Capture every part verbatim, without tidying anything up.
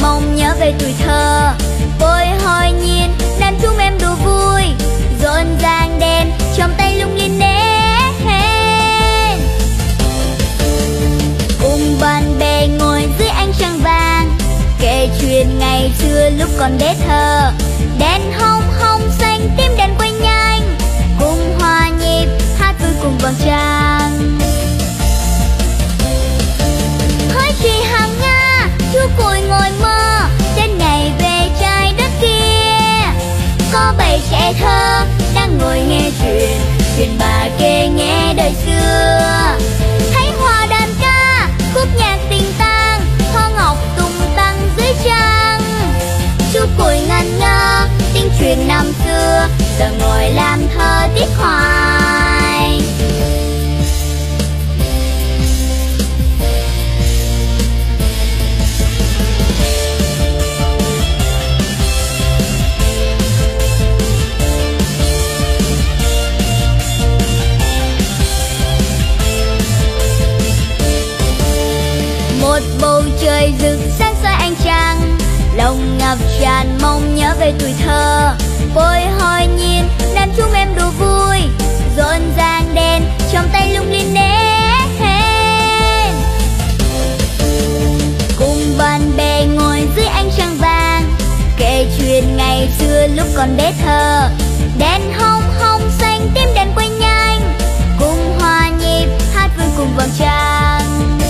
mong nhớ về tuổi thơ. Bồi hồi nhìn đàn chúng em đùa vui, rộn ràng đèn trong tay lung linh nến. Cùng bạn bè ngồi dưới ánh trăng vàng, kể chuyện ngày xưa lúc còn bé thơ. Đèn hồng hồng xanh tím đèn quay nhanh, cùng hòa nhịp hát vui cùng vầng trăng. Hỡi chị hàng Nga, chú cùi ngồi mơ đến ngày về trái đất kia. Có bầy trẻ thơ đang ngồi nghe chuyện, chuyện bà kể nghe đời xưa. Thấy hoa đàn ca, khúc nhạc tình tang, hoa ngọc tung tăng dưới trăng. Chú cùi ngẩn ngơ tiếng chuyện năm xưa, giờ ngồi làm thơ tiếc hoài. Một bầu trời rực sáng soi ánh trăng, lòng ngập tràn mong nhớ về tuổi thơ. Bồi hồi nhìn đàn chúng em đùa vui, rộn ràng đèn trong tay lung linh nến. Cùng bạn bè ngồi dưới ánh trăng vàng, kể chuyện ngày xưa lúc còn bé thơ. Đèn hồng hồng xanh tím đèn quay nhanh, cùng hòa nhịp hát vui cùng vầng trăng.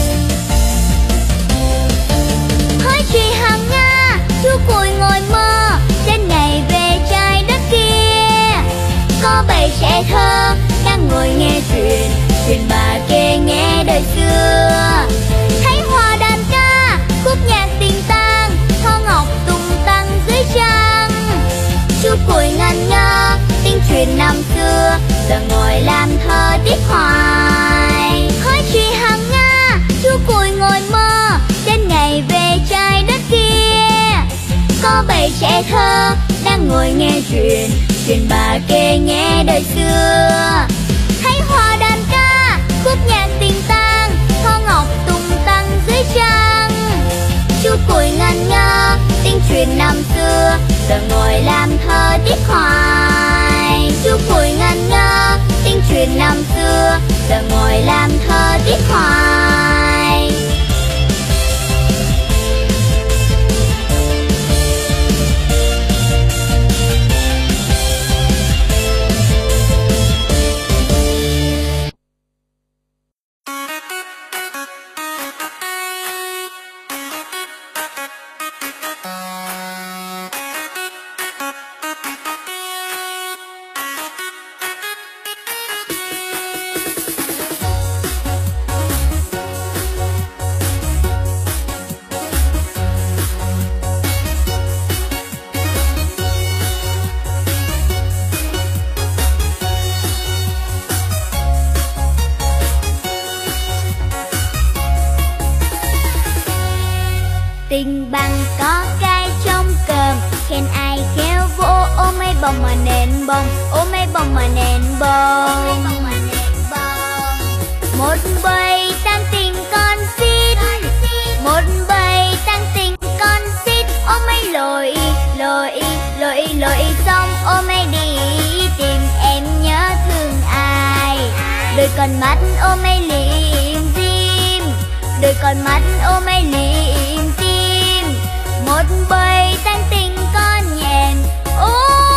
Hỡi chị hàng Nga, chú cùi ngồi mơ đến ngày về trái đất kia. Có bầy trẻ thơ đang ngồi nghe chuyện, chuyện bà kể nghe đời xưa. Thấy hoa đàn ca, khúc nhạc tình tang, hoa ngọc tung tăng dưới trăng. Chú cùi ngẩn ngơ tiếng chuyện năm xưa, giờ ngồi làm thơ tiếc hoài. Hỡi chị hàng Nga, chú cùi ngồi mơ đến ngày về trái đất kia. Có bầy trẻ thơ đang ngồi nghe chuyện, chuyện bà kể nghe đời xưa. Thấy hoa đàn ca, khúc nhạc tình tang, hoa ngọc tung tăng dưới trăng. Chú cùi ngẩn ngơ tiếng chuyện năm xưa, giờ ngồi làm thơ tiếc hoài. Chú cùi ngẩn ngơ tiếng chuyện năm xưa, giờ ngồi làm thơ tiếc hoài. Tình bằng có cái trong cơm, khen ai khéo vô. Ôm mấy bông mà nện bông, ôm mấy bông mà nện bông. Một bầy tăng tình con xít, một bầy tăng tình con xít. Ôm mấy lội, lội, lội, lội xong ôm mấy đi tìm em nhớ thương ai. Đôi con mắt ôm mấy liềm diêm, đôi con mắt ôm mấy liềm diêm. Một bầy tăng tình con nhện, ô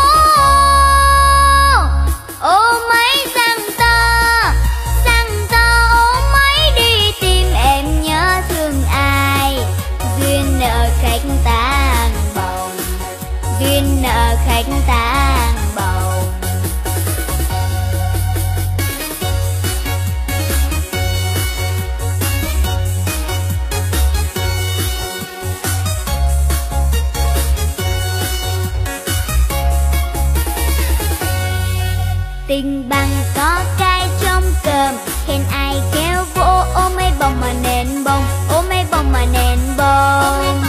ô mấy răng to, răng to ô mấy đi tìm em nhớ thương ai. Duyên nợ khách tang bồng, duyên nợ khách tang bồng. Tình bằng có cái trong cơm, khen ai khéo vô. Ôm mấy bông mà nện bông, ôm mấy bông mà nện bông.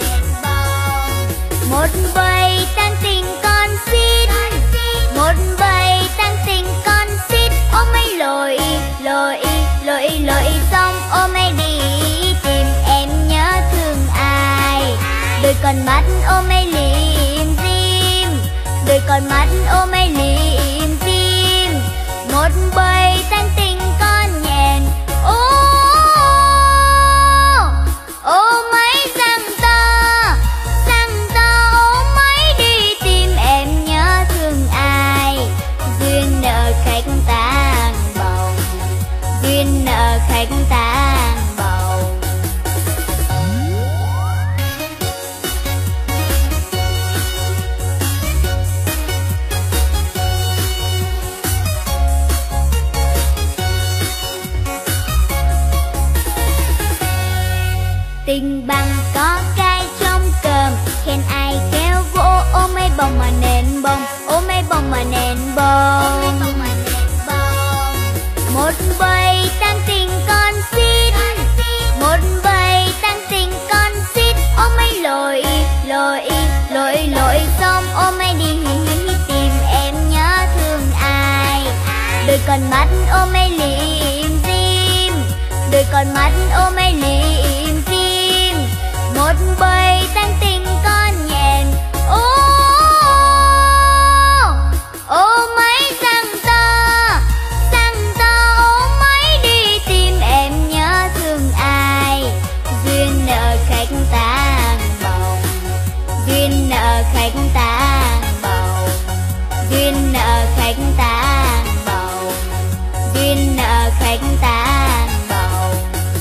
Một bầy tăng tình con xít, một bầy tăng tình con xít. Ôm mấy lội, lội, lội, lội xong ôm mấy đi tìm em nhớ thương ai. Đôi đôi con mắt ôm mây lim dim, đôi con mắt ôm mây lim dim, một bầy tanh tình con nhện. Ô ô mấy răng to, răng to ô mấy đi tìm em nhớ thương ai. Duyên nợ khách tang bồng, duyên nợ khách tang bồng. Tình bằng có cái trong cơm, khen ai kéo gỗ. Ôm mấy bông mà nền bông, ôm mấy bông mà nền bông. Một bầy tăng tình con xít, một bầy tăng tình con xít. Ôm mấy lội lội lội lội xong, ôm mấy đi tìm em nhớ thương ai. Đôi con mắt ôm mấy lim dim, đôi con mắt ôm mấy lim dim, một bầy tăng tình con nhện. Ô ô mấy răng to, răng to ô mấy đi tìm em nhớ thương ai. Duyên nợ khách tang bồng, duyên nợ khách tang bồng, duyên nợ khách tang bồng, duyên nợ khách tang bồng.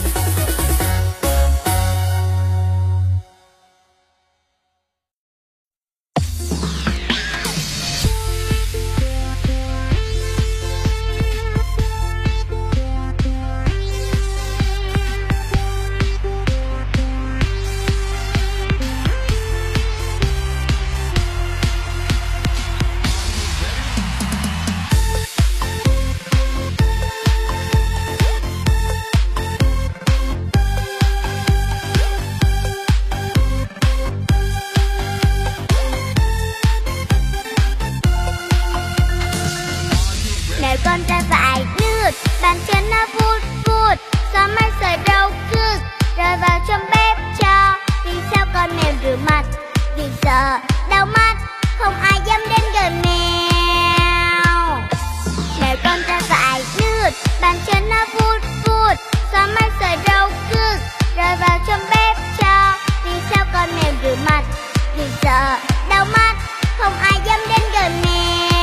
Nếu con trai vải lướt, bàn chân nó vút vút, gió mát sợi râu rực rơi vào trong bếp cho. Vì sao con mèo rửa mặt? Vì sợ đau mắt, không ai dám đến gần mèo. Nếu con trai vải lướt, bàn chân nó vút vút, gió mát sợi râu rực rơi vào trong bếp cho. Vì sao con mèo rửa mặt? Vì sợ đau mắt, không ai dám đến gần mèo.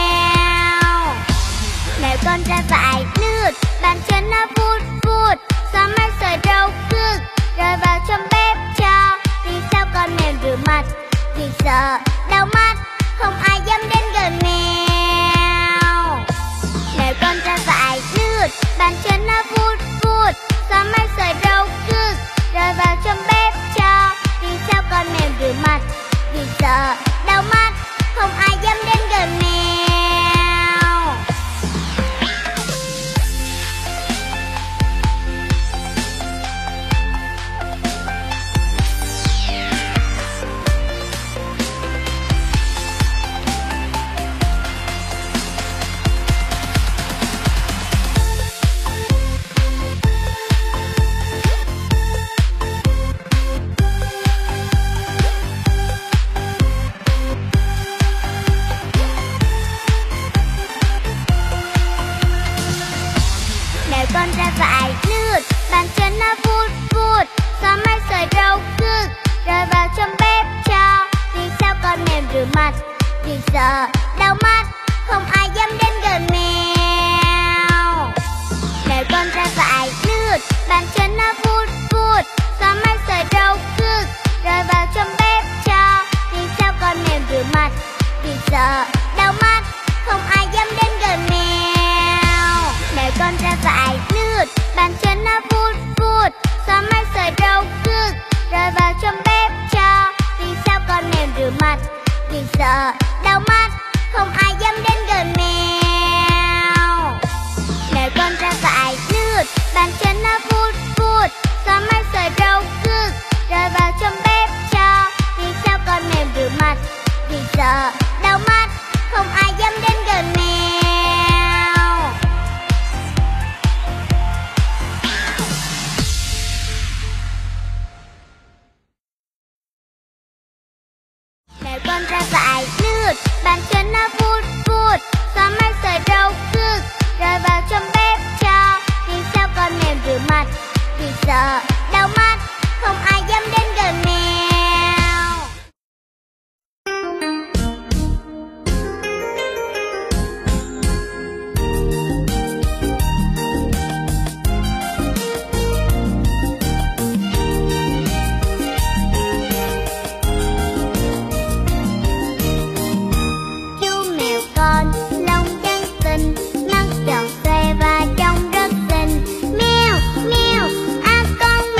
Nếu con trai vải lướt, bàn chân nó vút vút, gió mát sợi râu rực rơi vào trong bếp cho. Vì sao con mèo rửa mặt? Vì sợ đau mắt, không ai dám đến gần mèo. Nếu con trai vải lướt, bàn chân nó vút vút, gió mát sợi râu rực rơi vào trong bếp cho. Vì sao con mèo rửa mặt? Vì sợ đau mắt, không ai dám đến gần mèo. Nếu con trai vải lướt, bàn chân nó vút vút, gió mát sợi râu rực rơi vào trong bếp cho. Vì sao con mèo rửa mặt? Vì sợ đau mắt, không ai dám đến gần mèo. Nếu con trai vải lướt, bàn chân nó vút vút, gió mát sợi râu rực rơi vào trong bếp cho. Vì sao con mèo rửa mặt? Vì sợ đau mắt, không ai dám đến gần mèo. Nếu con trai vải lướt, bàn chân nó vút vút, gió mát sợi râu rực rơi vào trong bếp cho. Vì sao con mèo rửa mặt? Vì sợ đau mắt, không ai dám đến gần mèo. Nếu con trai vải lướt, bàn chân nó vút vút, gió mát sợi râu rực rơi vào trong bếp cho. Vì sao con mèo rửa mặt? Vì sợ đau mắt, không ai dám đến gần mèo. con ra vài lượt, bàn chân nó vuốt vuốt, xóa mấy sợi râu rực, rồi vào trong bếp cho. Vì sao con mèo rửa mặt? Vì sợ đau mắt, không ai dám đến gần mèo. Con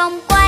vòng qua.